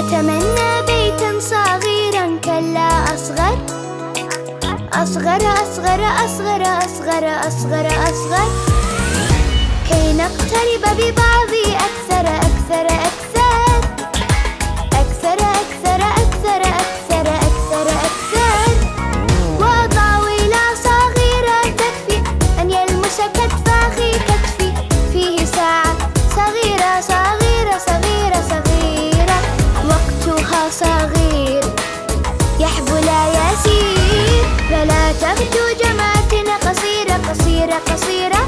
أتمنى بيتا صغيرا كلا أصغر أصغر أصغر أصغر أصغر أصغر أصغر كي نقترب ببعض أكثر أكثر أكثر أكثر أكثر أكثر أكثر أكثر أكثر وأضع ويلة صغيرة تكفي أن يلمس كتف أخي كتفي فيه ساعة صغيرة صغيرة صغيرة صغيرة وقتها صغير يحبو لا يسير فلا تبدو جماعتنا قصيرة قصيرة قصيرة